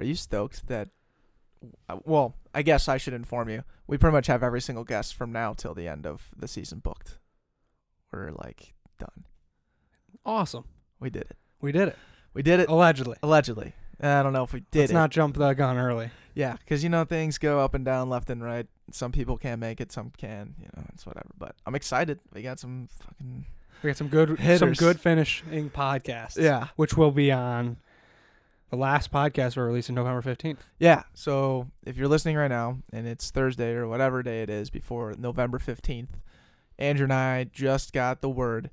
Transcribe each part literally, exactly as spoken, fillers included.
Are you stoked that? Well, I guess I should inform you. We pretty much have every single guest from now till the end of the season booked. We're like done. Awesome. We did it. We did it. We did it. Allegedly. Allegedly. I don't know if we did Let's it. not jump the gun early. Yeah, because you know things go up and down, left and right. Some people can't make it, some can. You know, it's whatever. But I'm excited. We got some fucking. We got some good, Hitters. some good finishing podcasts. Yeah. Which will be on the last podcast we're releasing November fifteenth. Yeah. So if you're listening right now and it's Thursday or whatever day it is before November fifteenth, Andrew and I just got the word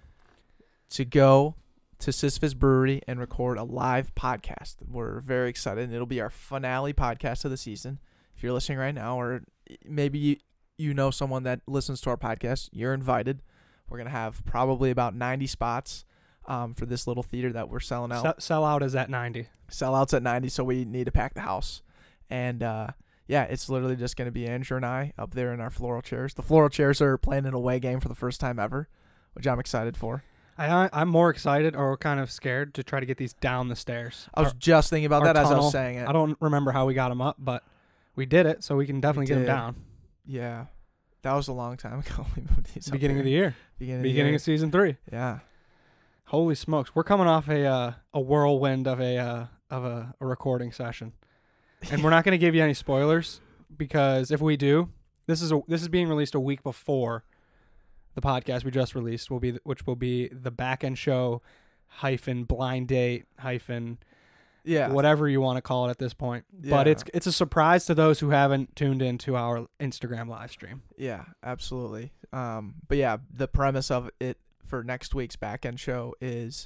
to go to Sisyphus Brewery and record a live podcast. We're very excited, and it'll be our finale podcast of the season. If you're listening right now, or maybe you, you know someone that listens to our podcast, you're invited. We're going to have probably about ninety spots um, for this little theater that we're selling out. Sell, sell out is at ninety. Sellouts at ninety, so we need to pack the house. And, uh, yeah, it's literally just going to be Andrew and I up there in our floral chairs. The floral chairs are playing an away game for the first time ever, which I'm excited for. I, I'm more excited or kind of scared to try to get these down the stairs. I was Our- just thinking about our that as I tunnel. was saying it. I don't remember how we got them up, but we did it, so we can definitely get them did. down. Yeah. That was a long time ago. We moved these up Beginning there. of the year. Beginning, Beginning of, of season three. the year. Yeah. Holy smokes. We're coming off a uh, a whirlwind of a uh, of a, a recording session. And we're not going to give you any spoilers because if we do, this is a, this is being released a week before the podcast we just released, will be which will be the back end show hyphen blind date hyphen Yeah. whatever you want to call it at this point. But Yeah. it's it's a surprise to those who haven't tuned into our Instagram live stream. Yeah, absolutely. Um, but yeah, the premise of it for next week's back end show is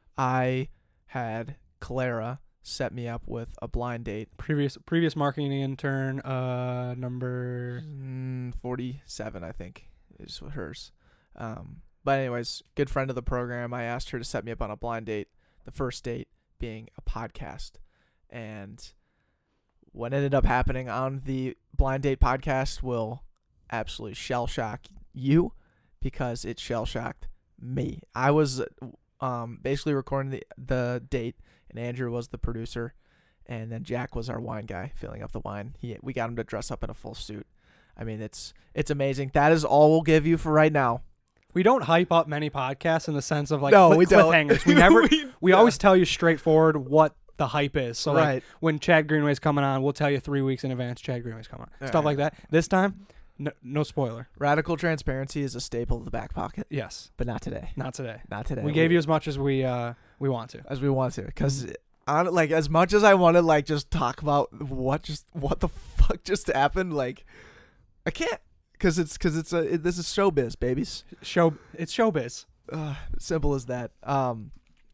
I had Clara set me up with a blind date. Previous previous marketing intern, uh, number Mm, forty-seven, I think, is hers. Um, but anyways, good friend of the program. I asked her to set me up on a blind date. The first date being a podcast, and what ended up happening on the blind date podcast will absolutely shell shock you because it shell shocked me. I was um basically recording the the date, and Andrew was the producer, and then Jack was our wine guy filling up the wine. He we got him to dress up in a full suit. I mean, it's it's amazing. That is all we'll give you for right now. we don't hype up many podcasts in the sense of like No, cli- we don't. cliffhangers. We never we, we yeah. always tell you straightforward what the hype is. So like right. when Chad Greenway's coming on, we'll tell you three weeks in advance Chad Greenway's coming on. All Stuff right. like that. This time, no, no spoiler. Radical transparency is a staple of the back pocket, Yes, but not today. not today. Not today. We gave you as much as we uh we want to. as we want to, because on like as much as I want to like just talk about what just what the fuck just happened, like I can't, because it's because it's a it, this is showbiz, babies. Show it's showbiz. Uh, simple as that. Um,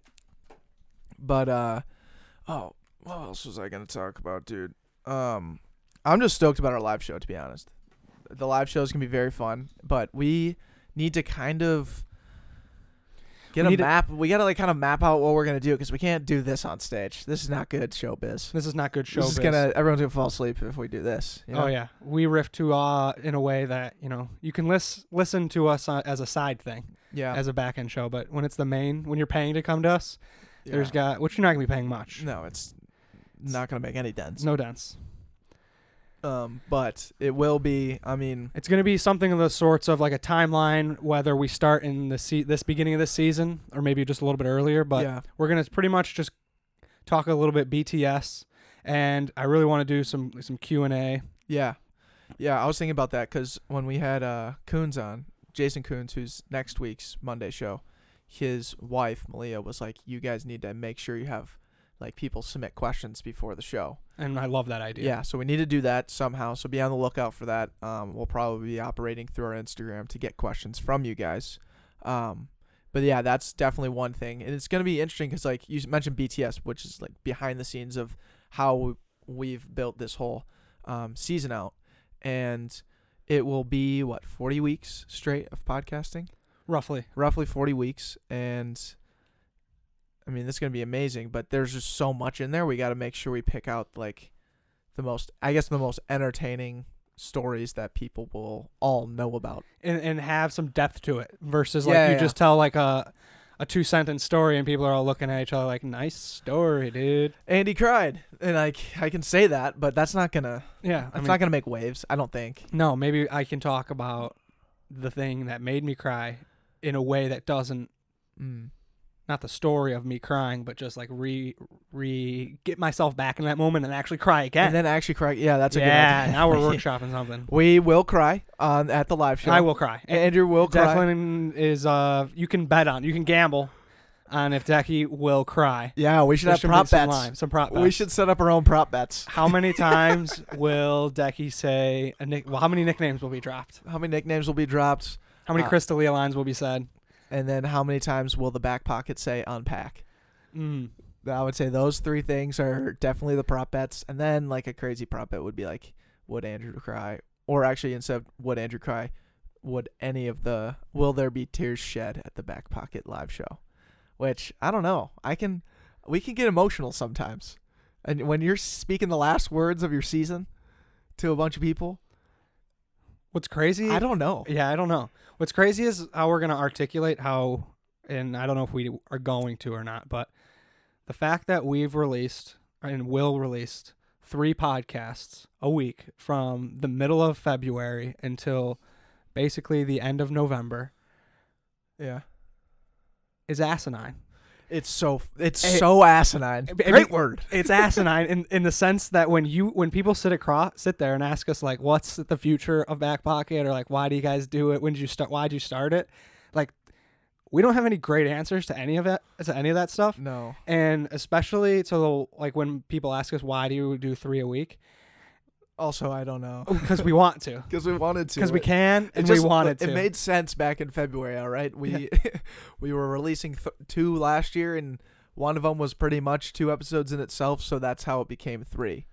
but uh, oh, what else was I gonna talk about, dude? Um, I'm just stoked about our live show, to be honest. The live show is gonna be very fun, but we need to kind of get We a need to- map. We gotta like kind of map out what we're gonna do, because we can't do this on stage. This is not good showbiz. This is not good showbiz. This is gonna everyone's gonna fall asleep if we do this. You know? Oh yeah, we riff to uh in a way that you know you can lis- listen to us uh, as a side thing, yeah. as a back end show. But when it's the main, when you're paying to come to us, there's yeah. got which you're not gonna be paying much. no, it's not gonna make any dents. No dents. Um, but it will be. I mean, It's gonna be something of the sorts of like a timeline, whether we start in the se- this beginning of this season or maybe just a little bit earlier. But yeah. we're gonna pretty much just talk a little bit B T S, and I really want to do some some Q and A. Yeah. Yeah, I was thinking about that because when we had uh, Coons on, Jason Coons, who's next week's Monday show, his wife, Malia, was like, you guys need to make sure you have, like, people submit questions before the show. And I love that idea. Yeah, so we need to do that somehow. So be on the lookout for that. Um, we'll probably be operating through our Instagram to get questions from you guys. Um, but, yeah, that's definitely one thing. And it's going to be interesting because, like, you mentioned B T S, which is, like, behind the scenes of how we've built this whole um, season out. And it will be, what, forty weeks straight of podcasting? Roughly. Roughly forty weeks. And, I mean, this is going to be amazing. But there's just so much in there. We got to make sure we pick out, like, the most, I guess, the most entertaining stories that people will all know about. And and have some depth to it versus like Yeah, you yeah. just tell like a a two sentence story and people are all looking at each other like, nice story, dude. Andy cried, and I, c- I can say that, but that's not gonna Yeah, that's I mean, not gonna make waves. I don't think. no, maybe I can talk about the thing that made me cry in a way that doesn't, Mm. not the story of me crying, but just like re re get myself back in that moment and actually cry again. And then actually cry. Yeah, that's a yeah, good idea. now we're workshopping something. We will cry on at the live show. I will cry. Andrew will cry. Declan is uh you can bet on, you can gamble on if Decky will cry. Yeah, we should There have should prop be some bets. lime, some prop bets. We should set up our own prop bets. How many times will Decky say a nick? Well, how many nicknames will be dropped? How many nicknames will be dropped? How many Uh, Crystalia lines will be said? And then how many times will the back pocket say unpack? Mm. I would say those three things are definitely the prop bets. And then like a crazy prop bet would be like, would Andrew cry? Or actually instead of would Andrew cry, would any of the, will there be tears shed at the back pocket live show? Which, I don't know. I can, we can get emotional sometimes. And when you're speaking the last words of your season to a bunch of people, What's crazy? I don't know. Yeah, I don't know. What's crazy is how we're gonna articulate how, and I don't know if we are going to or not, but the fact that we've released and will release three podcasts a week from the middle of February until basically the end of November Yeah. is asinine. It's so it's Hey, so asinine. I mean, Great word. It's asinine in, in the sense that when you when people sit across sit there and ask us like, what's the future of Back Pocket, or like, why do you guys do it? When did you start? Why did you start it? Like, we don't have any great answers to any of it to any of that stuff. No. And especially to the, like when people ask us why do you do three a week, Also, I don't know. because we want to, Because we wanted to. because we can, It and just- we wanted It to. made sense back in February, all right? We we were releasing th- two last year, and one of them was pretty much two episodes in itself, so that's how it became three.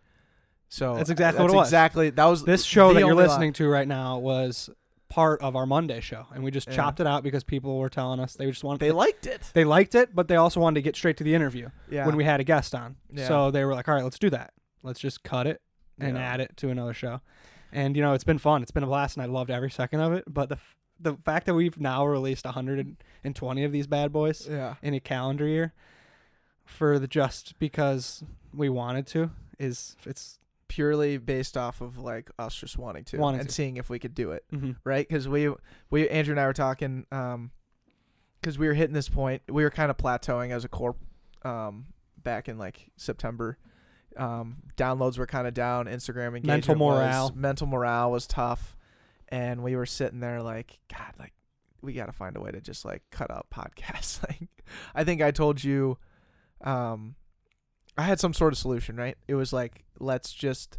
So That's exactly that's what it was. Exactly. That was This show the that you're only listening to right now was part of our Monday show, and we just Yeah. chopped it out because people were telling us they just wanted They liked it. they liked it, but they also wanted to get straight to the interview Yeah. when we had a guest on. Yeah. So they were like, all right, let's do that. Let's just cut it and Yeah. add it to another show. And, you know, it's been fun. It's been a blast, and I loved every second of it. But the f- the fact that we've now released one hundred twenty of these bad boys Yeah. in a calendar year for the just because we wanted to is it's Purely based off of like us just wanting to Wanting and to. seeing if we could do it. mhm. Right? Because we, we, Andrew and I were talking, um, because we were hitting this point. We were kind of plateauing as a corp, um, back in like September. Um, downloads were kind of down. Instagram engagement Mental morale. was, mental morale was tough, and we were sitting there like, God, like we got to find a way to just like cut out podcasts. Like, I think I told you, um, I had some sort of solution, right? It was like, let's just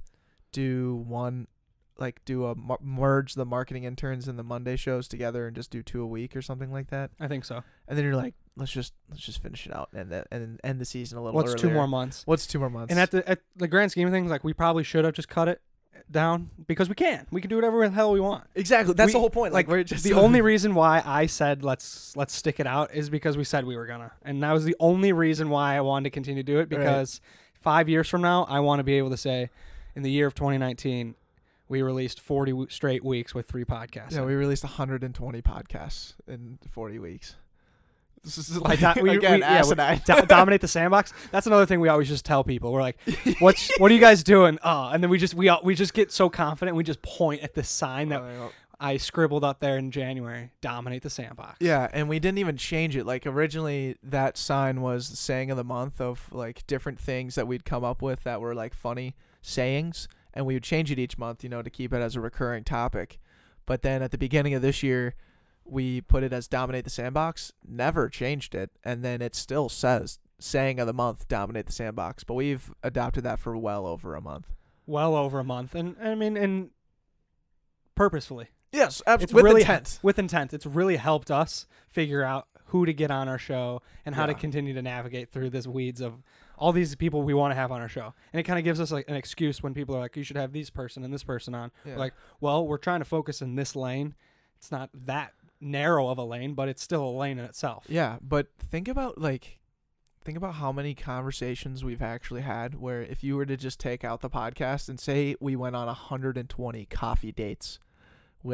do one, like do a mar- merge the marketing interns and the Monday shows together and just do two a week or something like that. I think so. And then you're like, let's just let's just finish it out and then and end the season a little What's earlier. two more months? What's two more months? And at the at the grand scheme of things, like we probably should have just cut it down because we can. We can do whatever the hell we want. exactly, that's we- the whole point. Like, like, we're just The only reason why I said let's let's stick it out is because we said we were gonna, and that was the only reason why I wanted to continue to do it. Because five years from now, I want to be able to say, in the year of twenty nineteen, we released forty w- straight weeks with three podcasts. yeah, we released one hundred twenty podcasts in forty weeks. This is Like like, that, we, again, we, yeah, we asinine. do- dominate the sandbox. That's another thing we always just tell people. We're like, "What's what are you guys doing?" Uh, and then we just we all- we just get so confident. We just point at the sign that I scribbled up there in January. Dominate the sandbox. Yeah, and we didn't even change it. Like originally that sign was the saying of the month of like different things that we'd come up with that were like funny sayings, and we would change it each month, you know, to keep it as a recurring topic. But then at the beginning of this year, we put it as Dominate the Sandbox, never changed it, and then it still says saying of the month, Dominate the Sandbox, but we've adopted that for well over a month. Well over a month, and I mean, and purposefully. Yes, It's absolutely. With really intent. with intent. It's really helped us figure out who to get on our show and how to Yeah. continue to navigate through this weeds of all these people we want to have on our show. And it kind of gives us like an excuse when people are like, you should have this person and this person on. Yeah. We're like, well, we're trying to focus in this lane. It's not that narrow of a lane, but it's still a lane in itself. Yeah, but think about like think about how many conversations we've actually had where if you were to just take out the podcast and say we went on one hundred twenty coffee dates with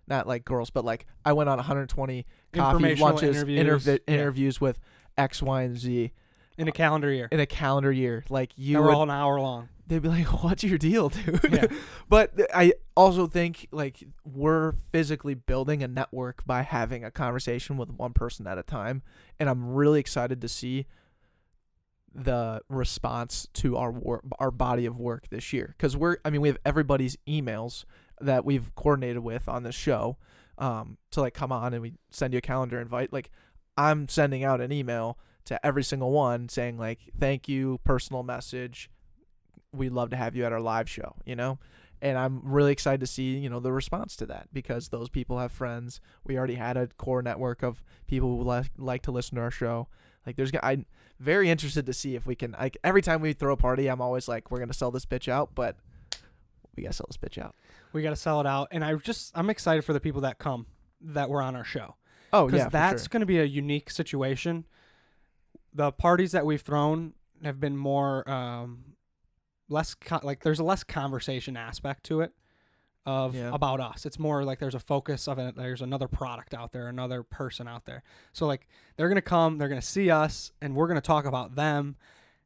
not like girls, but like I went on one hundred twenty coffee Informational lunches, interviews. intervi- Yeah. interviews with X, Y, and Z In a calendar year. in a calendar year. Like you They were would, all an hour long. they'd be like, "What's your deal, dude?" Yeah. But th- I also think like we're physically building a network by having a conversation with one person at a time, and I'm really excited to see the response to our wor- our body of work this year, because we're I mean we have everybody's emails that we've coordinated with on this show um to like come on, and we send you a calendar invite. Like I'm sending out an email to every single one saying like, thank you, personal message, we'd love to have you at our live show, you know. And I'm really excited to see, you know, the response to that, because those people have friends. We already had a core network of people who like like to listen to our show. Like there's I'm very interested to see if we can, like every time we throw a party, I'm always like, we're going to sell this bitch out, but we got to sell this bitch out. We got to sell it out. And I just, I'm excited for the people that come that were on our show. Oh, Because yeah, that's for sure. going to be a unique situation. The parties that we've thrown have been more, um, less, co- like there's a less conversation aspect to it of Yeah. about us. It's more like there's a focus of it. There's another product out there, another person out there. So like they're going to come, they're going to see us, and we're going to talk about them.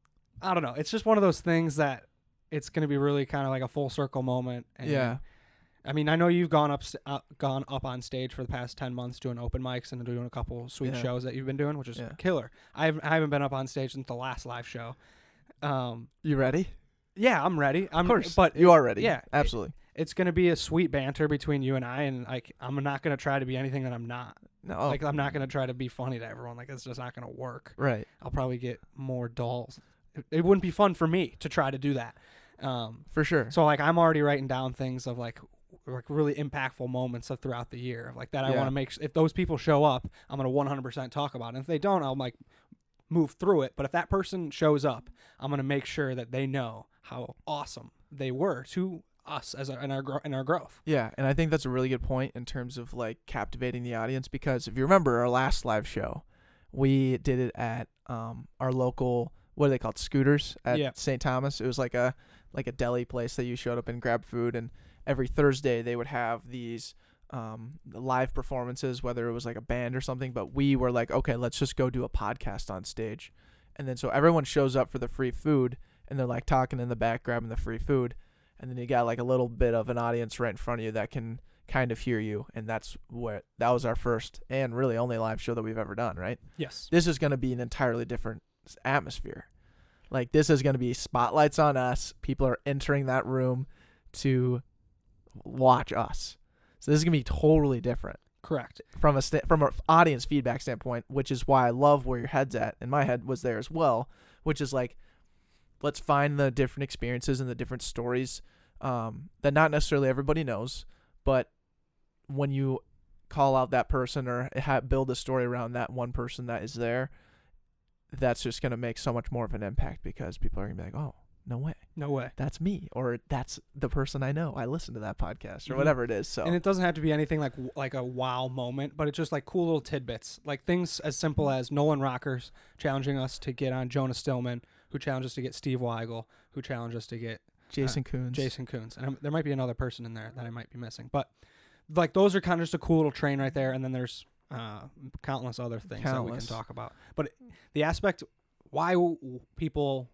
I don't know. It's just one of those things that it's going to be really kind of like a full circle moment. And Yeah. I mean, I know you've gone up, st- uh, gone up on stage for the past ten months doing open mics and doing a couple sweet Yeah. shows that you've been doing, which is Yeah. killer. I haven't, I haven't been up on stage since the last live show. Um, You ready? yeah, I'm ready. I'm, Of course. but You are ready. yeah, Absolutely. it's going to be a sweet banter between you and I, and like I'm not going to try to be anything that I'm not. No. Like I'm not going to try to be funny to everyone. Like it's just not going to work. Right. I'll probably get more dulls. It, it wouldn't be fun for me to try to do that. Um, For sure. so like I'm already writing down things of like like really impactful moments of throughout the year, like that I Yeah. want to make. If those people show up, I'm going to one hundred percent talk about it. And if they don't, I'll like move through it. But if that person shows up, I'm going to make sure that they know how awesome they were to us as a, in our gro- in our growth. Yeah, and I think that's a really good point in terms of like captivating the audience, because if you remember our last live show, we did it at um our local, what are they called, Scooters at Yeah. Saint Thomas. It was like a like a deli place that you showed up and grabbed food, and every Thursday they would have these um live performances, whether it was like a band or something, but we were like, okay, let's just go do a podcast on stage. And then so everyone shows up for the free food, and they're like talking in the back, grabbing the free food. And then you got like a little bit of an audience right in front of you that can kind of hear you. And that's what, that was our first and really only live show that we've ever done, right? Yes. This is going to be an entirely different s- atmosphere. Like this is going to be spotlights on us. People are entering that room to watch us. So this is going to be totally different Correct. from a sta- from an audience feedback standpoint, which is why I love where your head's at. And my head was there as well, which is like, let's find the different experiences and the different stories um, that not necessarily everybody knows, but when you call out that person or ha- build a story around that one person that is there, that's just going to make so much more of an impact, because people are going to be like, oh, no way, No way. that's me, or that's the person I know. I listen to that podcast or Mhm. whatever it is. So And it doesn't have to be anything like like a wow moment, but it's just like cool little tidbits, like things as simple as Nolan Rockers challenging us to get on Jonah Stillman, who challenged us to get Steve Weigel, who challenged us to get Jason Coons. Jason Coons, and I'm, there might be another person in there that I might be missing, but like those are kind of just a cool little train right there, and then there's uh, countless other things that we can Countless. talk about. But the aspect why w- people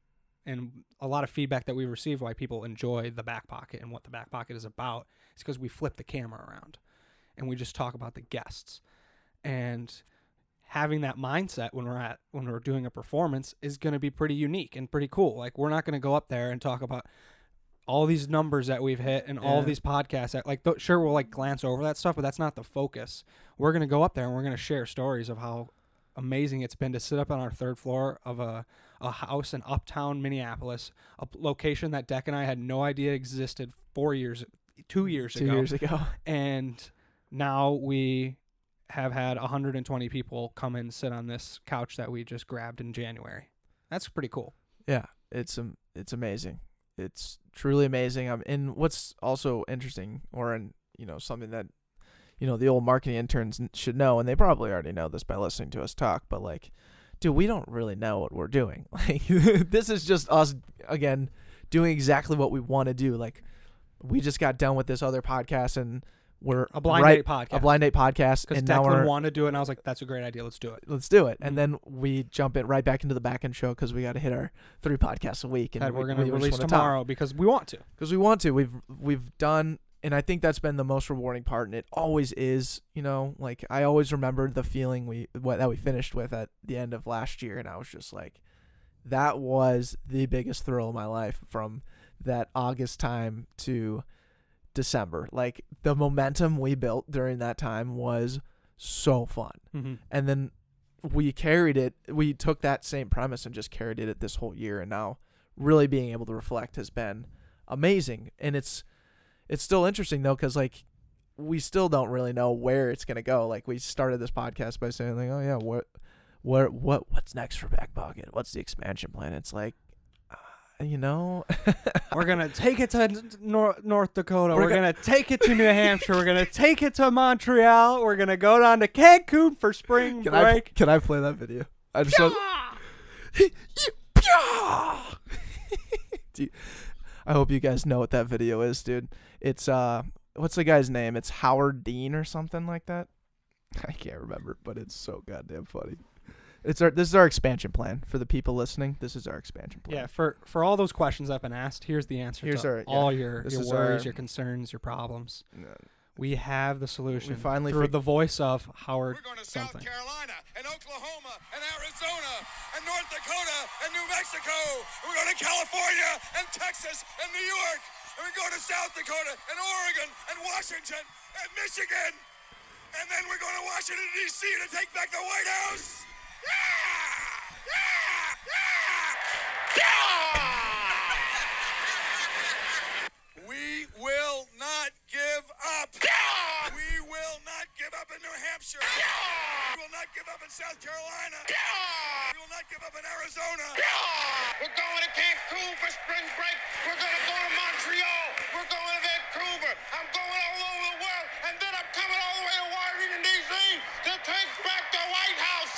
and a lot of feedback that we receive why people enjoy the back pocket and what the back pocket is about is because we flip the camera around and we just talk about the guests, and having that mindset when we're at when we're doing a performance is going to be pretty unique and pretty cool. Like we're not going to go up there and talk about all these numbers that we've hit and all Yeah. of these podcasts that, like th- sure we'll like glance over that stuff, but that's not the focus. We're going to go up there and we're going to share stories of how amazing it's been to sit up on our third floor of a a house in uptown Minneapolis, a p- location that Deck and I had no idea existed four years, two years Two ago. years ago. And now we have had one hundred twenty people come and sit on this couch that we just grabbed in January. That's pretty cool. Yeah, it's um, it's amazing. It's truly amazing. Um, and what's also interesting, or in, you know, something that, you know, the old marketing interns n- should know, and they probably already know this by listening to us talk, but like, dude, we don't really know what we're doing. Like, this is just us again doing exactly what we want to do. Like, we just got done with this other podcast, and we're A blind right, date podcast. a blind date podcast, Because and now Declan we're wanted to do it, and I was like, "That's a great idea. Let's do it." let's do it. Mhm. And then we jump it right back into the back end show because we got to hit our three podcasts a week, and That we, we're gonna we just release wanna tomorrow because we want to. because we want to. We've we've done, and I think that's been the most rewarding part, and it always is. You know, like I always remember the feeling we what that we finished with at the end of last year, and I was just like, that was the biggest thrill of my life from that August time to December. Like the momentum we built during that time was so fun. Mm-hmm. And then we carried it. We took that same premise and just carried it this whole year. And now really being able to reflect has been amazing. And it's it's still interesting though, because like we still don't really know where it's gonna go. Like we started this podcast by saying like, oh yeah, what what what what's next for Back Pocket? What's the expansion plan? It's like, uh, you know, We're gonna take it to North North Dakota. We're We're, go- gonna take it to New Hampshire. We're gonna take it to Montreal. We're gonna go down to Cancun for spring can I break. can I play that video? I just want- Do you- I hope you guys know what that video is, dude. It's uh, what's the guy's name? It's Howard Dean or something like that. I can't remember, but it's so goddamn funny. It's our this is our expansion plan for the people listening. This is our expansion plan. Yeah, for for all those questions I've been asked, here's the answer Here's to our- yeah, all your, this your is worries, our- your concerns, your problems. No. We have the solution. We finally through fig- the voice of Howard We're going to something. South Carolina and Oklahoma and Arizona and North Dakota and New Mexico. And we're going to California and Texas and New York. And we're going to South Dakota and Oregon and Washington and Michigan. And then we're going to Washington, D C to take back the White House. Yeah! Yeah! Yeah! Yeah! We will not give up. We will not give up in New Hampshire. We will not give up in South Carolina. We will not give up in Arizona. We're going to Cancun for spring break. We're going to go to Montreal. We're going to Vancouver. I'm going all over the world. And then I'm coming all the way to Washington, D C to take back the White House.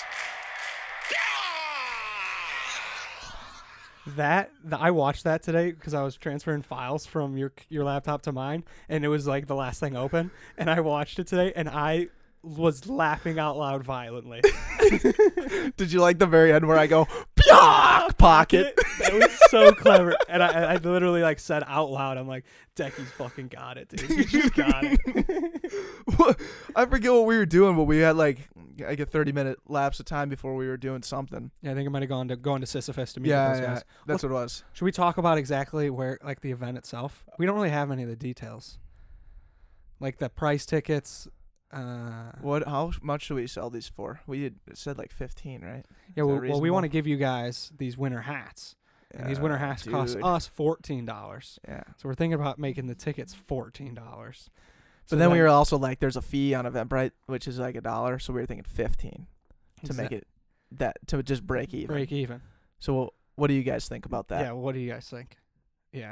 That the, I watched that today because I was transferring files from your your laptop to mine, and it was like the last thing open. And I watched it today, and I was laughing out loud violently. Did you like the very end where I go, Back Pocket? That was so clever. And I, I literally like said out loud, I'm like, Decky's fucking got it, dude. He just got it. I forget what we were doing, but we had like like a thirty minute lapse of time before we were doing something. Yeah, I think I might have gone to going to Sisyphus to meet Yeah, with those yeah, guys. that's what it was. Should we talk about exactly where, like, the event itself? We don't really have any of the details, like the price tickets. Uh, What? How much should we sell these for? We had said like fifteen, right? yeah, that well, well, we reasonable? want to give you guys these winter hats, and these winter Yeah, hats cost dude. us fourteen dollars. Yeah. So we're thinking about making the tickets fourteen dollars. But then we were also like, there's a fee on Eventbrite, which is like a dollar, so we were thinking fifteen to make it that to just break even. break even. So what do you guys think about that? Yeah, what do you guys think? Yeah,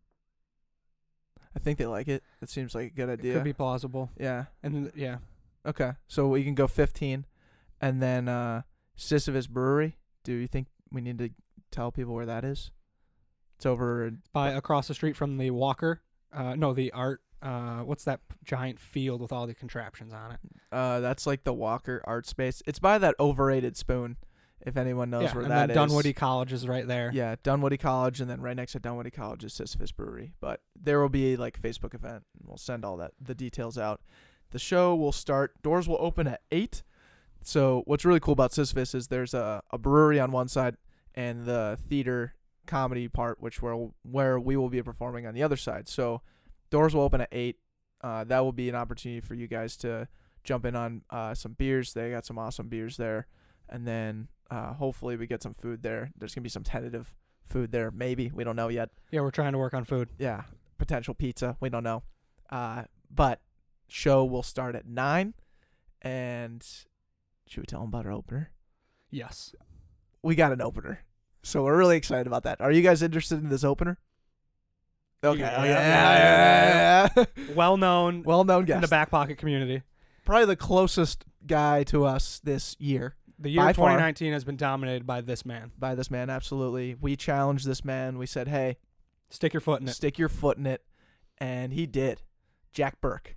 I think they like it. It seems like a good it idea. could be plausible. Yeah. And yeah, Okay. So we can go fifteen, and then uh, Sisyphus Brewery. Do you think we need to tell people where that is? It's over. by across the street from the Walker. Uh, no, the art. Uh, what's that p- giant field with all the contraptions on it? Uh, that's like the Walker Art Space. It's by that overrated spoon. If anyone knows yeah, where and that then is. Dunwoody College is right there. Yeah, Dunwoody College, and then right next to Dunwoody College is Sisyphus Brewery. But there will be like a Facebook event, and we'll send all that the details out. The show will start. Doors will open at eight. So what's really cool about Sisyphus is there's a, a brewery on one side and the theater comedy part, which where where we will be performing on the other side. So doors will open at eight. Uh, that will be an opportunity for you guys to jump in on uh, some beers. They got some awesome beers there, and then uh, hopefully we get some food there. There's gonna be some tentative food there. Maybe we don't know yet. Yeah, we're trying to work on food. Yeah, potential pizza. We don't know. Uh, but show will start at nine, and should we tell them about our opener? Yes. We got an opener, so we're really excited about that. Are you guys interested in this opener? Okay. Yeah, oh, yeah, yeah, yeah, yeah, yeah. Well known Well known in guest. the back pocket community. Probably the closest guy to us this year. The year By far. twenty nineteen has been dominated by this man. By this man, absolutely. We challenged this man. We said, "Hey, Stick your foot in it. stick your foot in it," and he did. Jack Burke,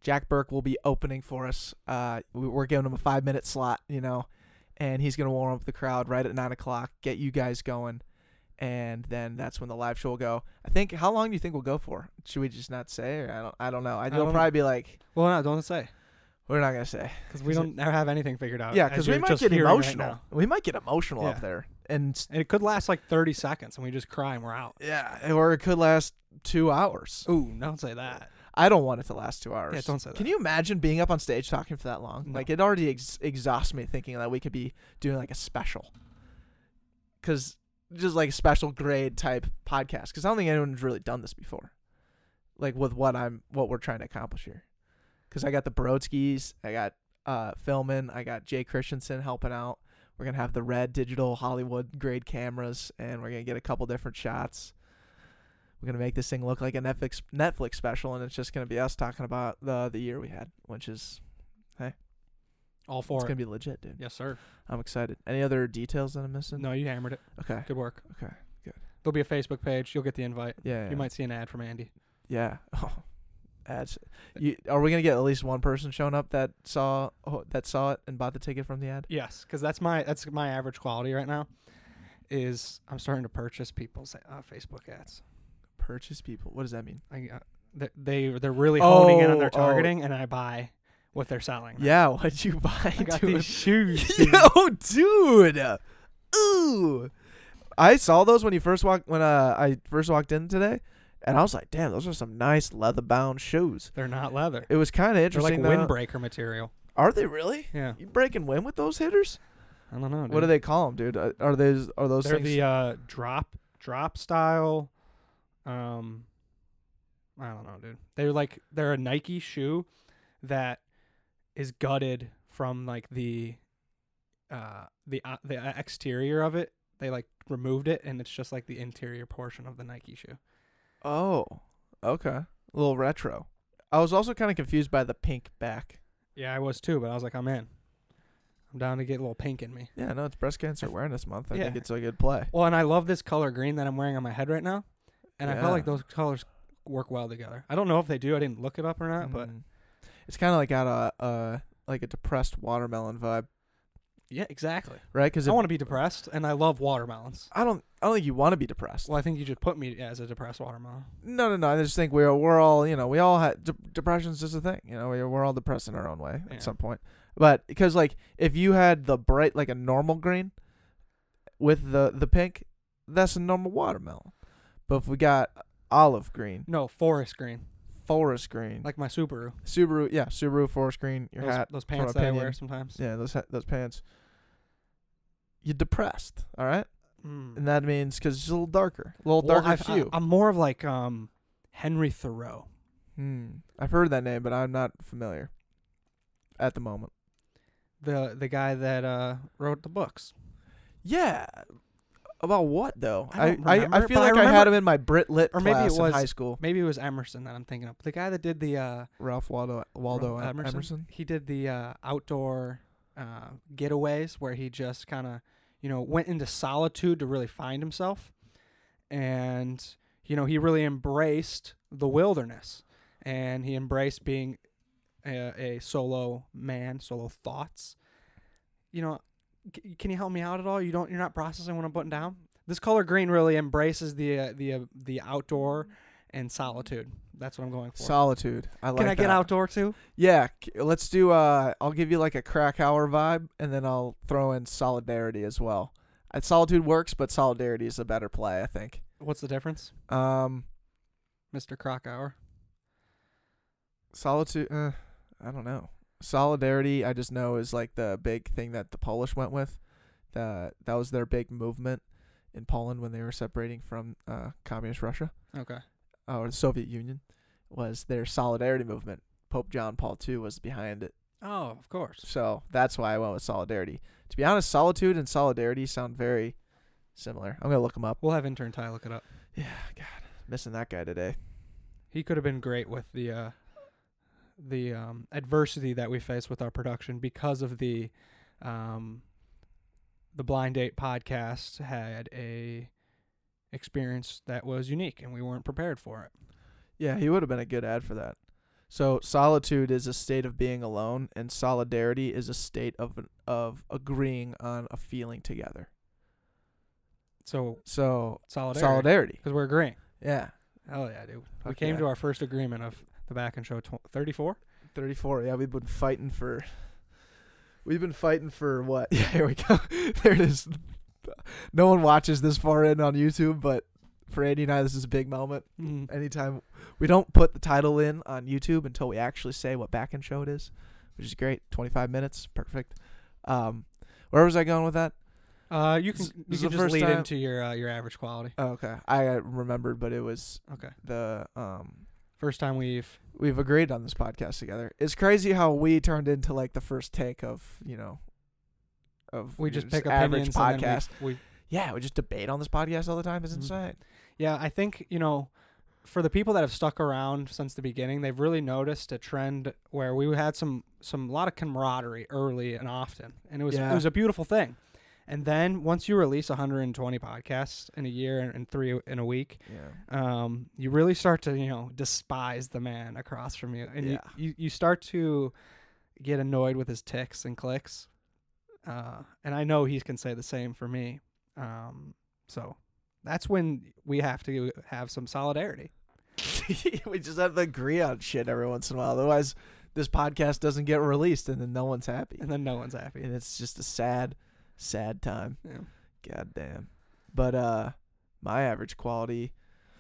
Jack Burke will be opening for us. Uh, we- we're giving him a five minute slot, you know, and he's gonna warm up the crowd right at nine o'clock, get you guys going, and then that's when the live show will go. I think. How long do you think we'll go for? Should we just not say? Or I don't. I don't know. I, it'll don't- probably be like Well, no, don't say we're not gonna say. because we 'Cause don't never have anything figured out. Yeah, as because we you're might just get hearing right emotional. now. we might get emotional up Yeah. there, and And it could last like thirty seconds, and we just cry and we're out. yeah, or it could last two hours. Ooh, don't say that. I don't want it to last two hours. Yeah, don't say that. Can you imagine being up on stage talking for that long? No. Like, it already ex- exhausts me thinking that we could be doing like a special. Because just like a special grade type podcast. Because I don't think anyone's really done this before. Like with what I'm, what we're trying to accomplish here. Because I got the Broadskis, I got uh, filming, I got Jay Christensen helping out. We're gonna have the red digital Hollywood grade cameras, and we're gonna get a couple different shots. We're gonna make this thing look like a Netflix Netflix special, and it's just gonna be us talking about the the year we had, which is All it's for gonna it. be legit, dude. Yes, sir. I'm excited. Any other details that I'm missing? No, you hammered it. Okay. Good work. Okay. There'll be a Facebook page. You'll get the invite. Yeah. yeah. You might see an ad from Andy. Yeah. Oh, ads. You are we gonna get at least one person showing up that saw oh, that saw it and bought the ticket from the ad? Yes, because that's my that's my average quality right now. Is I'm starting to purchase people's uh, Facebook ads. Purchase people. What does that mean? I, uh, they they they're really honing in on Oh, their oh. targeting, and I buy what they're selling. Yeah. What'd you buy? I got dude? these shoes. dude. Yo, dude. Ooh. I saw those when you first walked when uh I first walked in today, and I was like, damn, those are some nice leather bound shoes. They're not leather. It was kind of They're interesting. like though. windbreaker material. Are they really? Yeah, You breaking wind with those hitters? I don't know. Dude. What do they call them, dude? Uh, Are those are those They're things? the uh, drop drop style. Um, I don't know, dude. They're like they're a Nike shoe that is gutted from like the uh the uh, the exterior of it. They like removed it, and it's just like the interior portion of the Nike shoe. Oh, okay. A little retro. I was also kind of confused by the pink back. Yeah, I was too, but I was like, I'm in. I'm down to get a little pink in me. Yeah, no, it's Breast Cancer Awareness Month. I Yeah. think it's a good play. Well, and I love this color green that I'm wearing on my head right now, and I felt like Yeah. those colors work well together. I don't know if they do. I didn't look it up or not, but Mm. It's kind of like got a uh like a depressed watermelon vibe, yeah, exactly. right? Because I want to be depressed, and I love watermelons. I don't I don't think you want to be depressed. Well, I think you just put me as a depressed watermelon. No, no, no. I just think we're we're all you know we all had de- depression's just a thing. You know, we're we're all depressed in our own way Yeah. at some point. But because like if you had the bright like a normal green with the the pink, that's a normal watermelon. But if we got olive green, No, forest green, forest green, like my Subaru. Subaru, yeah, Subaru forest green, your Those, hat, those for pants that I opinion. wear sometimes. yeah, those ha- those pants. You're depressed, all right, Mm. and that means because it's a little darker, a little Well, darker I've- I, hue. I'm more of like um Henry Thoreau. Hmm. I've heard that name, but I'm not familiar at the moment. the the guy that uh wrote the books. Yeah. About what though? I I don't I, remember, I feel but I like I, had remember- him in my Brit Lit or maybe class it was- in high school. Maybe it was Emerson that I'm thinking of. The guy that did the uh Ralph Waldo Waldo Ralph Emerson. Emerson? He did the uh, outdoor uh, getaways where he just kind of, you know, went into solitude to really find himself, and you know he really embraced the wilderness, and he embraced being a, a solo man, solo thoughts. You know, c- can you help me out at all? You don't. You're not processing what I'm putting down. This color green really embraces the uh, the uh, the outdoor and solitude. That's what I'm going for. Solitude. I like Can I get that. outdoor too? Yeah, c- let's do uh I'll give you like a crack hour vibe and then I'll throw in solidarity as well. Uh, solitude works, but solidarity is a better play, I think. What's the difference, Um Mister Krakauer? solitude uh, I don't know. Solidarity I just know is like the big thing that the Polish went with. The that was their big movement in Poland when they were separating from uh communist Russia. Okay. uh, or the Soviet Union, was their solidarity movement. Pope John Paul the Second was behind it. Oh, of course. So that's why I went with solidarity. To be honest, solitude and solidarity sound very similar. I'm going to look them up. We'll have intern Ty look it up. Yeah, God, missing that guy today. He could have been great with the uh, the um, adversity that we face with our production because of the um, the Blind Date podcast had a experience that was unique and we weren't prepared for it. Yeah, he would have been a good ad for that. So solitude is a state of being alone, and solidarity is a state of of agreeing on a feeling together. So So solidarity. solidarity. Because we're agreeing. Yeah. Hell yeah, dude. we Fuck came yeah. to our first agreement of the Back and Show tw- thirty-four. thirty-four. Yeah, we've been fighting for. We've been fighting for what? Yeah, here we go. There it is. No one watches this far in on YouTube, but for Andy and I, this is a big moment. Mm. Anytime we don't put the title in on YouTube until we actually say what Back and Show it is, which is great. twenty-five minutes, perfect. Um, where was I going with that? Uh, you can This- you this is can the just first lead time- into your uh, your average quality. Oh, okay, I uh, remembered, but it was Okay. the um. First time we've We've agreed on this podcast together. It's crazy how we turned into like the first take of you know. Of we you just know, pick average opinions and then podcast. we, we Yeah, we just debate on this podcast all the time. It's Mhm. insane. Yeah, I think, you know, for the people that have stuck around since the beginning, they've really noticed a trend where we had some some a lot of camaraderie early and often, and it was Yeah. it was a beautiful thing. And then once you release one hundred twenty podcasts in a year and, and three in a week, Yeah. um, you really start to, you know, despise the man across from you, and Yeah. you, you you start to get annoyed with his ticks and clicks. Uh, and I know he can say the same for me. Um, so that's when we have to have some solidarity. We just have to agree on shit every once in a while. Otherwise, this podcast doesn't get released, and then no one's happy. And then no one's happy. And it's just a sad, sad time. Yeah. God damn. But uh, my average quality.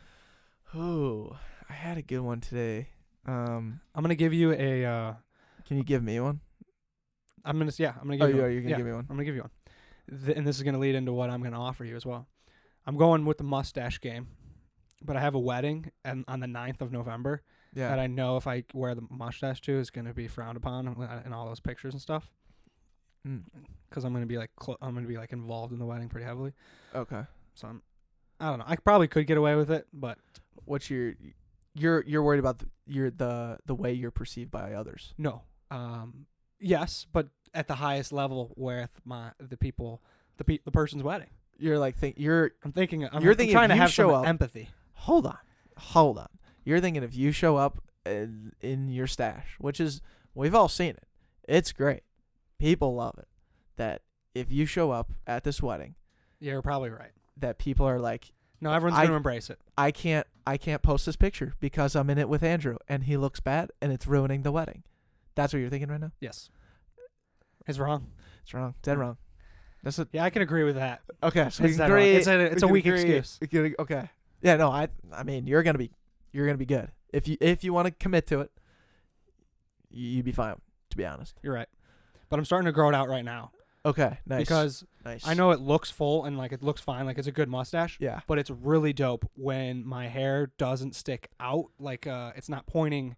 Oh, I had a good one today. Um, I'm gonna give you a. Uh, can you give me one? I'm gonna yeah. I'm gonna Oh, give you. you one. are. You're gonna Yeah, give me one. I'm gonna give you one. Th- and this is gonna lead into what I'm gonna offer you as well. I'm going with the mustache game, but I have a wedding and on the ninth of November Yeah. that I know if I wear the mustache to is gonna be frowned upon in- in all those pictures and stuff. Mm. Because I'm gonna be like cl- I'm gonna be like involved in the wedding pretty heavily. Okay. So I'm, I don't know. I probably could get away with it, but What's your? You're you're worried about the, your the the way you're perceived by others. no. Um, yes, but at the highest level with my the people, the pe- the person's wedding. You're like think you're I'm thinking. I'm, You're I'm thinking trying if to you have show some up- empathy. hold on, hold on. You're thinking if you show up in, in your stash, which is we've all seen it. It's great. People love it. That if you show up at this wedding, Yeah, you're probably right. that people are like, No, everyone's I- gonna embrace it. I can't I can't post this picture because I'm in it with Andrew and he looks bad and it's ruining the wedding. That's what you're thinking right now? Yes. It's wrong. It's wrong. Dead wrong. That's it. Yeah, I can agree with that. Okay, so we It's can dead wrong. agree. It's a- it's we a can weak agree- excuse. we can- Okay. Yeah, no, I I mean, you're going to be you're going to be good. If you if you want to commit to it, you- you'd be fine, to be honest. You're right. But I'm starting to grow it out right now Okay, nice. because nice. I know it looks full and like it looks fine, like it's a good mustache. Yeah. But it's really dope when my hair doesn't stick out, like uh, it's not pointing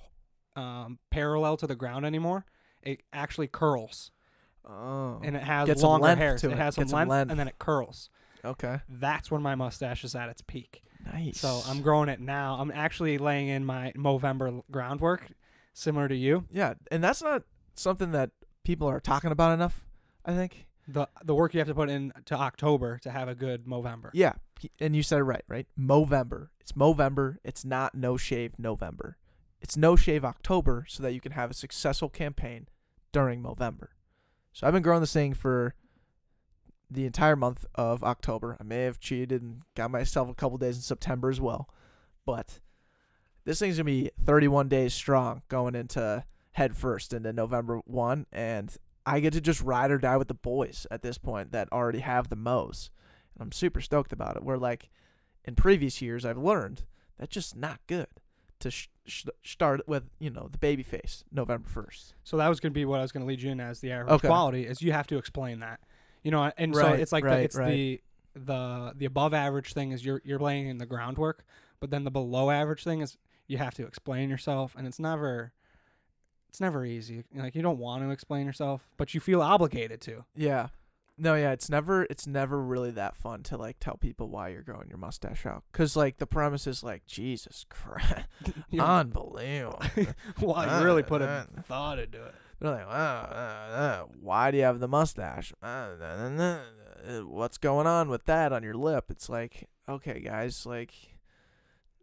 um, parallel to the ground anymore. It actually curls, Oh. and it has Get some longer length hairs. to It it. has some Get some length, length. and then it curls. Okay. That's when my mustache is at its peak. Nice. So I'm growing it now. I'm actually laying in my Movember groundwork, similar to you. Yeah, and that's not something that people are talking about enough, I think. The the work you have to put in to October to have a good Movember. Yeah, p- and you said it right, right? Movember. It's Movember. It's not no shave November. It's no shave October so that you can have a successful campaign during Movember. So I've been growing this thing for the entire month of October. I may have cheated and got myself a couple days in September as well. But this thing's going to be thirty-one days strong going into head first into November first. And I get to just ride or die with the boys at this point that already have the mows. And I'm super stoked about it. Where, like, in previous years, I've learned that's just not good to sh- sh- start with, you know, the baby face November first. So that was going to be what I was going to lead you in as the average Okay. quality is you have to explain that. You know, and so Right, it's like the, right, it's right. the the the above average thing is you're you're laying in the groundwork, but then the below average thing is you have to explain yourself, and it's never it's never easy. Like you don't want to explain yourself, but you feel obligated to. Yeah. No, yeah, it's never it's never really that fun to, like, tell people why you're growing your mustache out. Because, like, the premise is, like, Jesus Christ, You know, unbelievable. wow, you really put a uh, thought into it. They're like, wow, uh, uh, why do you have the mustache? Uh, nah, nah, nah, uh, What's going on with that on your lip? It's like, okay, guys, like,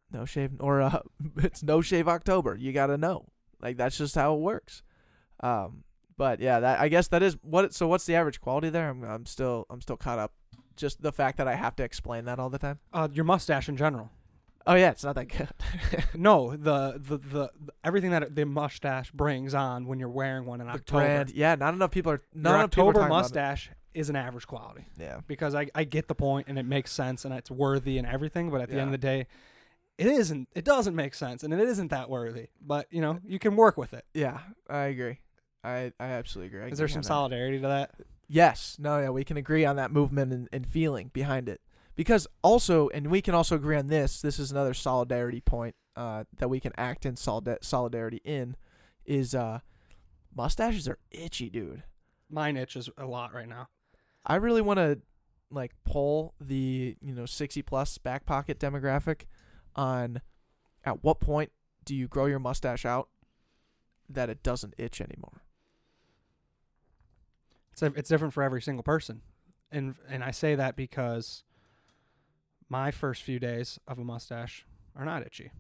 no shave or uh, it's no shave October. You gotta know, like that's just how it works. Um, but yeah, that I guess that is what. So what's the average quality there? I'm I'm still I'm still caught up. Just the fact that I have to explain that all the time. Uh, your mustache in general. Oh yeah, it's not that good. No, the, the the the everything that the mustache brings on when you're wearing one in The October. brand, yeah, not enough people are. Not Your enough people are October talking about it. mustache is an average quality Yeah, because I I get the point and it makes sense and it's worthy and everything. But at the Yeah. end of the day, it isn't. It doesn't make sense and it isn't that worthy. But you know you can work with it. yeah, I agree. I I absolutely agree. I Is there agree some on that. solidarity to that? Yes. No, yeah, we can agree on that movement and, and feeling behind it. Because also, and we can also agree on this, this is another solidarity point uh, that we can act in solid- solidarity in, is uh, mustaches are itchy, dude. Mine itches a lot right now. I really want to, like, poll the, you know, sixty plus back pocket demographic on at what point do you grow your mustache out that it doesn't itch anymore. It's it's different for every single person, and and I say that because my first few days of a mustache are not itchy.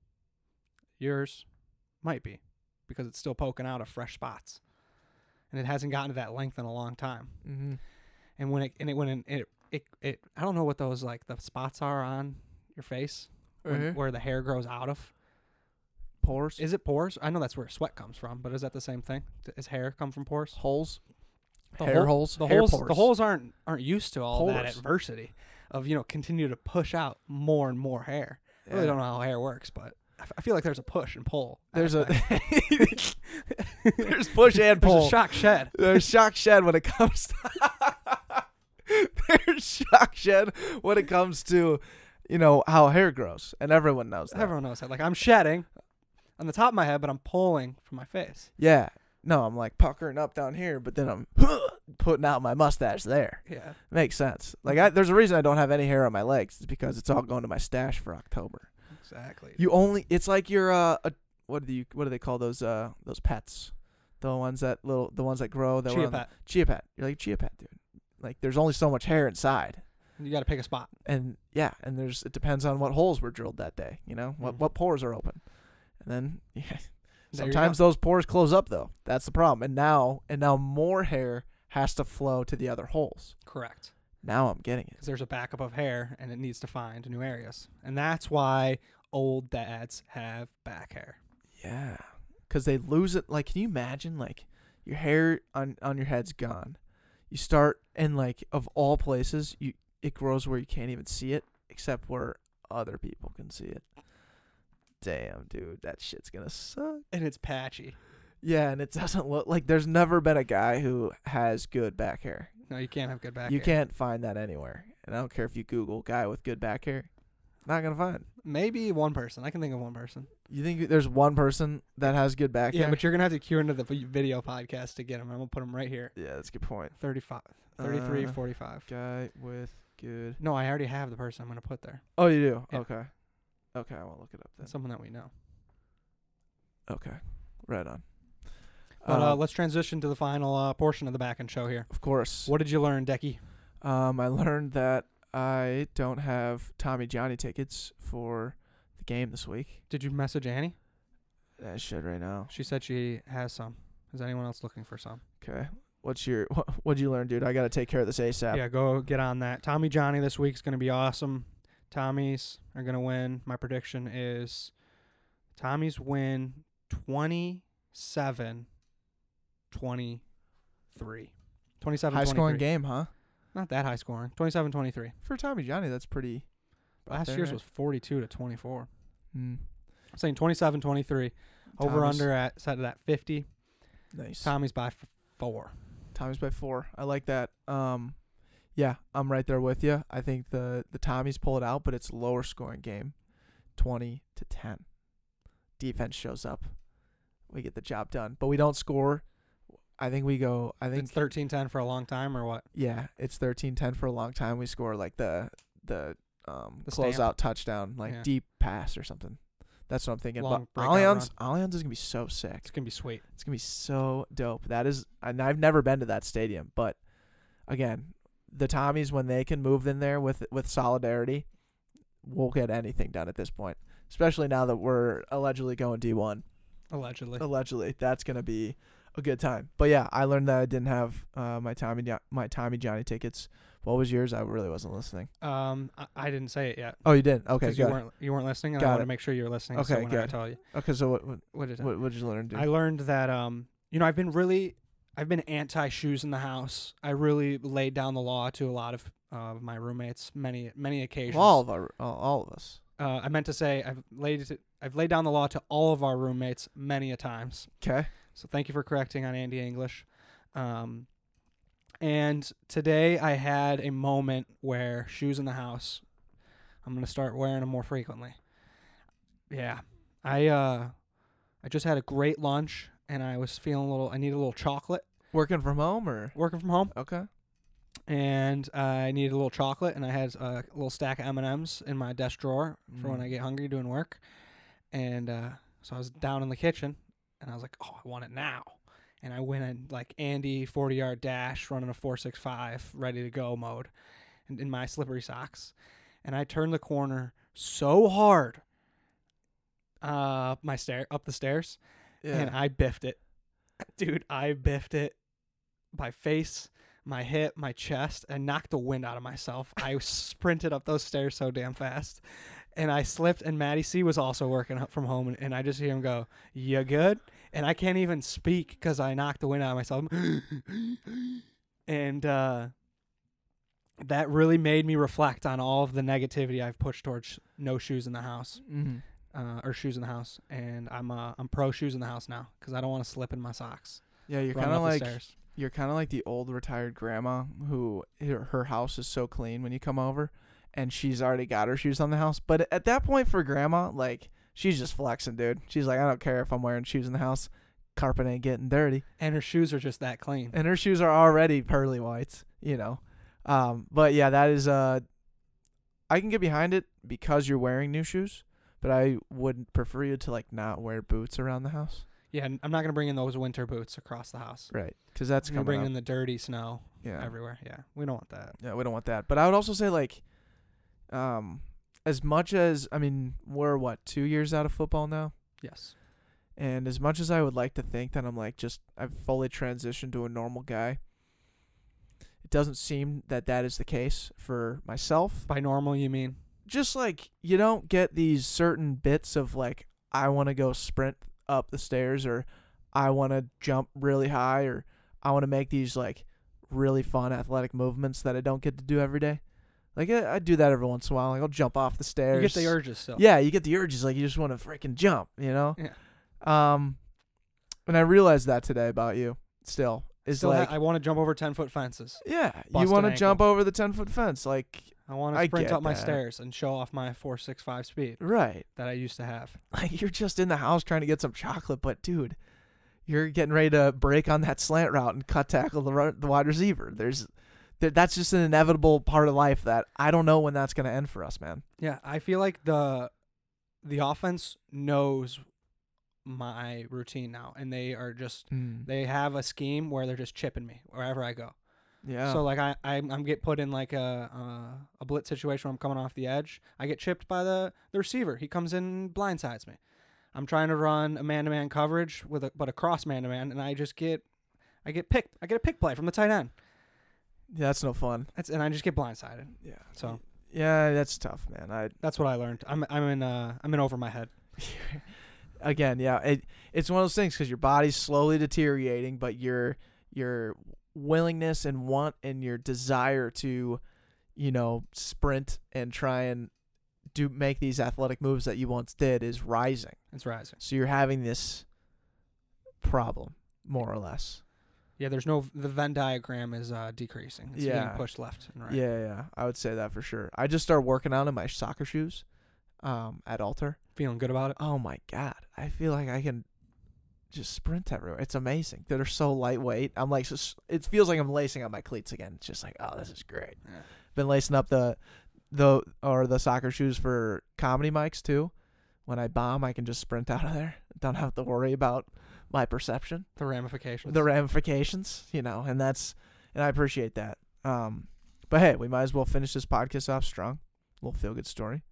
Yours might be because it's still poking out of fresh spots, and it hasn't gotten to that length in a long time. Mm-hmm. And when it and it when it it, it, it I don't know what those like the spots are on your face when, Mhm. where the hair grows out of. Pores? Is it pores? I know that's where sweat comes from, but is that the same thing? Does hair come from pores? Holes? The Hair hole- holes? The Hair holes. pores. The holes aren't aren't used to all that Pores. adversity of you know continue to push out more and more hair. I really Yeah. don't know how hair works, but I, f- I feel like there's a push and pull. There's a aspect. there's push and There's pull. a shock shed. There's shock shed when it comes to there's shock shed when it comes to, you know, how hair grows, and everyone knows that. Everyone knows that. Like I'm shedding on the top of my head, but I'm pulling from my face. Yeah. No, I'm like puckering up down here, but then I'm putting out my mustache there. Yeah. Makes sense. Like I, there's a reason I don't have any hair on my legs. It's because it's all going to my stash for October. Exactly. You only. It's like you're uh, a what do you what do they call those uh those pets, the ones that little the ones that grow that were Chia on the- pet. chia pet. You're like chia pet, dude. Like there's only so much hair inside. You got to pick a spot. And yeah, and there's it depends on what holes were drilled that day, you know, what Mhm. what pores are open, and then yeah, There you sometimes go. those pores close up though. That's the problem. And now and now more hair has to flow to the other holes. Correct. Now I'm getting it. Because there's a backup of hair, and it needs to find new areas, and that's why old dads have back hair. Yeah, because they lose it. Like, can you imagine? Like, your hair on on your head's gone. You start and like of all places, you it grows where you can't even see it, except where other people can see it. Damn, dude, that shit's gonna suck. And it's patchy. Yeah, and it doesn't look like there's never been a guy who has good back hair. No, you can't have good back you hair. can't find that anywhere. And I don't care if you Google guy with good back hair. Not gonna find. Maybe one person. I can think of one person. You think there's one person that has good back Yeah, hair? but you're gonna have to cue into the v- video podcast to get them. I'm gonna put them right here. Yeah, that's a good point. thirty-five, thirty-three, Uh, forty-five. Guy with good. No, I already have the person I'm gonna put there. Oh, you do? Yeah. Okay. Okay, I won't look it up then. Someone that we know. Okay. Right on. But uh, Um, let's transition to the final uh, portion of the back end show here. of course. What did you learn, Decky? Um, I learned that I don't have Tommy Johnny tickets for the game this week. Did you message Annie? I should right now. She said she has some. Is anyone else looking for some? Okay. What's your what, what'd you learn, dude? I got to take care of this ASAP. Yeah, go get on that. Tommy Johnny this week's going to be awesome. Tommy's are going to win. My prediction is Tommy's win twenty-seven twenty-three. twenty-seven High scoring twenty-three. game, huh? Not that high scoring. twenty-seven twenty-three. For Tommy Johnny, that's pretty. about Last there, year's right? was forty-two to twenty-four. Hmm. I'm saying twenty-seven twenty-three. Over Tommy's- under at set it at fifty. Nice. Tommy's by f- four. Tommy's by four. I like that. Um, yeah, I'm right there with you. I think the the Tommies pull it out, but it's a lower scoring game, twenty to ten. Defense shows up, we get the job done, but we don't score. I think we go. I think It's thirteen ten for a long time or what? yeah, it's thirteen ten for a long time. We score like the the um The stamp. closeout touchdown, like Yeah. deep pass or something. That's what I'm thinking. Long but breakout Allianz, Allianz is gonna be so sick. It's going to be sweet. It's gonna be so dope. That is, and I've never been to that stadium, but again, the Tommies when they can move in there with with solidarity, we'll get anything done at this point, especially now that we're allegedly going D one. Allegedly. Allegedly, that's gonna be a good time. But yeah, I learned that I didn't have uh, my Tommy my Tommy Johnny tickets. What was yours? I really wasn't listening. Um, I, I didn't say it yet. Oh, you didn't? Okay, 'Cause good. you weren't you weren't listening, and Got I want it. to make sure you were listening. Okay, so when I good. tell you, Okay, so what what what did I? what did you learn, dude? I learned that um, you know, I've been really, I've been anti shoes in the house. I really laid down the law to a lot of uh, my roommates, many many occasions. all of our all, all of us. Uh, I meant to say I've laid it, I've laid down the law to all of our roommates many a times. Okay. So thank you for correcting on Andy English. Um, and today I had a moment where shoes in the house, I'm gonna start wearing them more frequently. Yeah, I uh, I just had a great lunch and I was feeling a little. I needed a little chocolate. Working from home or Working from home, okay. and I needed a little chocolate, and I had a little stack of M and M's in my desk drawer for when Mm. I get hungry doing work. And uh, so I was down in the kitchen, and I was like, "Oh, I want it now." And I went in like Andy forty yard dash, running a four six five, ready to go mode, and in my slippery socks. And I turned the corner so hard, uh, my stair up the stairs, Yeah. and I biffed it, dude. I biffed it, my face, my hip, my chest, and knocked the wind out of myself. I sprinted up those stairs so damn fast, and I slipped. And Maddie C was also working up from home, and, and I just hear him go, "You good?" And I can't even speak because I knocked the wind out of myself. And uh, that really made me reflect on all of the negativity I've pushed towards no shoes in the house, Mm-hmm. uh, or shoes in the house. And I'm uh, I'm pro shoes in the house now because I don't want to slip in my socks. Yeah, you're running kind of up the like stairs. you're kind of like the old retired grandma who her, her house is so clean when you come over, and she's already got her shoes on the house. But at that point for grandma, like she's just flexing, dude. She's like, I don't care if I'm wearing shoes in the house. Carpet ain't getting dirty, And her shoes are just that clean. and her shoes are already pearly whites, you know. Um, but yeah, that is uh, I can get behind it because you're wearing new shoes, but I would prefer you to like not wear boots around the house, Yeah, and I'm not gonna bring in those winter boots across the house. right? Because that's I'm gonna coming bring up. in the dirty snow Yeah. everywhere. Yeah, we don't want that. Yeah, we don't want that. But I would also say, like, um, as much as, I mean, we're, what, two years out of football now? Yes. And as much as I would like to think that I'm, like, just, I've fully transitioned to a normal guy, it doesn't seem that that is the case for myself. By normal, you mean? Just, like, you don't get these certain bits of, like, I want to go sprint up the stairs, or I want to jump really high, or I want to make these, like, really fun athletic movements that I don't get to do every day. Like, I, I do that every once in a while. Like, I'll jump off the stairs. You get the urges still. Yeah, you get the urges. Like, you just want to freaking jump, you know? Yeah. Um, and I realized that today about you still. Is Still like, ha- I want to jump over ten foot fences. yeah, bust you want an to jump ankle. over the ten-foot fence. Like, I want I to sprint get up my that. stairs and show off my four six five speed right. that I used to have. Like, you're just in the house trying to get some chocolate, but, dude, you're getting ready to break on that slant route and cut tackle the, ru- the wide receiver. There's... th- That's just an inevitable part of life that I don't know when that's going to end for us, man. Yeah, I feel like the the offense knows my routine now, and they are just they have a scheme where they're just chipping me wherever I go. Yeah. So like I I'm, I'm get put in like a uh, a blitz situation where I'm coming off the edge. I get chipped by the the receiver. He comes in and blindsides me. I'm trying to run a man to man coverage with a but a cross man to man, and I just get I get picked. I get a pick play from the tight end. yeah, that's no fun. That's and I just get blindsided. Yeah. So Yeah, that's tough, man. I that's what I learned. I'm I'm in uh I'm in over my head. again, yeah, it it's one of those things because your body's slowly deteriorating, but your your willingness and want and your desire to, you know, sprint and try and do make these athletic moves that you once did is rising. It's rising. So you're having this problem, more or less. Yeah, there's no the Venn diagram is uh decreasing. It's Yeah. getting pushed left and right. Yeah, yeah, I would say that for sure. I just started working out in my soccer shoes, um, at Alter. Feeling good about it. Oh my god, I feel like I can just sprint everywhere. It's amazing. They're so lightweight. I'm like, just, it feels like I'm lacing up my cleats again. It's just like, oh, this is great. Yeah. Been lacing up the, the or the soccer shoes for comedy mics too. When I bomb, I can just sprint out of there. Don't have to worry about my perception, The ramifications. the ramifications, you know. And that's, and I appreciate that. Um, but hey, we might as well finish this podcast off strong. A little feel good story.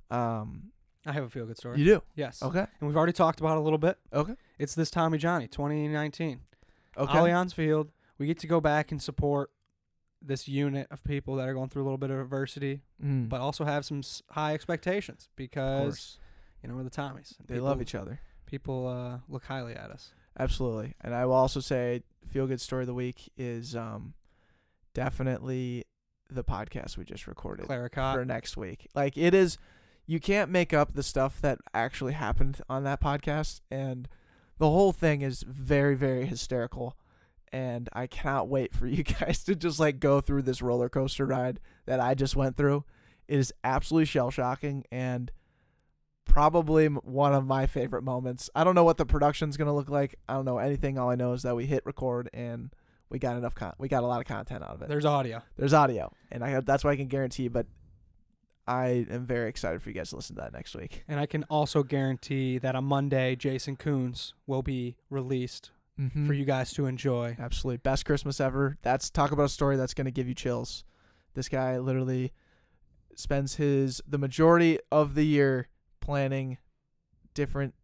Um, I have a feel good story. you do? Yes. Okay. And we've already talked about it a little bit. Okay. It's this Tommy Johnny, twenty nineteen. Okay. Allianz Field. We get to go back and support this unit of people that are going through a little bit of adversity, Mm. but also have some s- high expectations Of because, course. you know, we're the Tommies. They love each other. People uh, look highly at us. Absolutely. And I will also say feel good story of the week is um definitely the podcast we just recorded Claricott. for next week. Like it is you can't make up the stuff that actually happened on that podcast, and the whole thing is very, very hysterical. And I cannot wait for you guys to just like go through this roller coaster ride that I just went through. It is absolutely shell shocking and probably m- one of my favorite moments. I don't know what the production's going to look like. I don't know anything. All I know is that we hit record and we got enough con- we got a lot of content out of it. There's audio. There's audio, and I that's what I can guarantee, but I am very excited for you guys to listen to that next week. And I can also guarantee that on Monday, Jason Coons will be released Mm-hmm. for you guys to enjoy. Absolutely. Best Christmas ever. That's talk about a story that's going to give you chills. This guy literally spends his the majority of the year planning different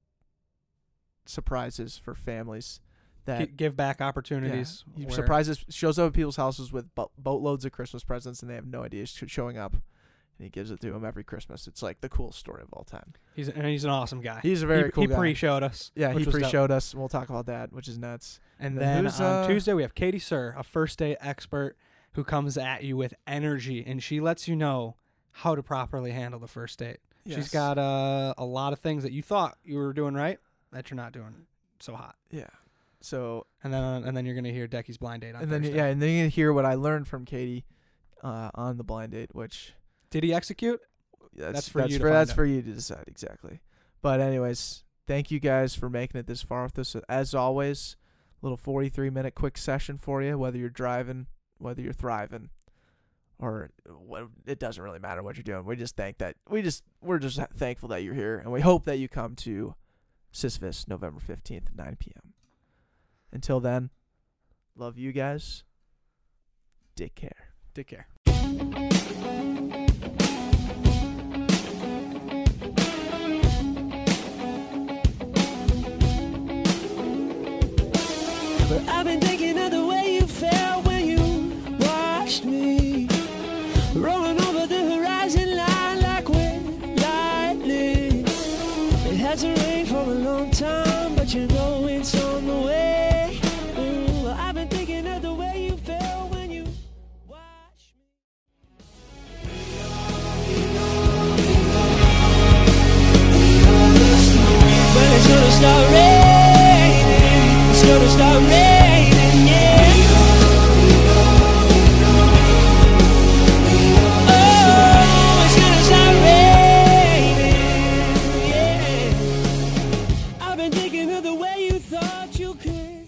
surprises for families that G- give back opportunities. he where- surprises shows up at people's houses with bo- boatloads of Christmas presents and they have no idea he's sh- showing up. And he gives it to them every Christmas. It's like the coolest story of all time. He's and he's an awesome guy. He's a very he, cool he guy. pre-showed us. Yeah, he which was dope. pre-showed us. And we'll talk about that, which is nuts. And Then then who's, on uh, Tuesday we have Katie Sir, a first date expert who comes at you with energy, and she lets you know how to properly handle the first date. She's Yes. got uh, a lot of things that you thought you were doing right that you're not doing so hot. Yeah. So And then and then you're gonna hear Decky's blind date on and then Thursday. yeah, and then you can hear what I learned from Katie uh, on the blind date, which Did he execute? that's, That's for that's you to for find that's out. for you to decide exactly. But anyways, thank you guys for making it this far with us. As always, little forty-three minute quick session for you, whether you're driving, whether you're thriving, or what, it doesn't really matter what you're doing. We just thank that we just we're just thankful that you're here, and we hope that you come to Sisvis November fifteenth, nine p.m. Until then, love you guys. Take care. Take care. But I've been thinking of the way you felt when you watched me rolling over the horizon line like we're lightning. It hasn't rained for a long time, but you know it's on the way. Ooh, I've been thinking of the way you felt when you watched me. When it's gonna start raining, it's gonna start raining, yeah. Oh, it's gonna start raining, yeah. I've been thinking of the way you thought you could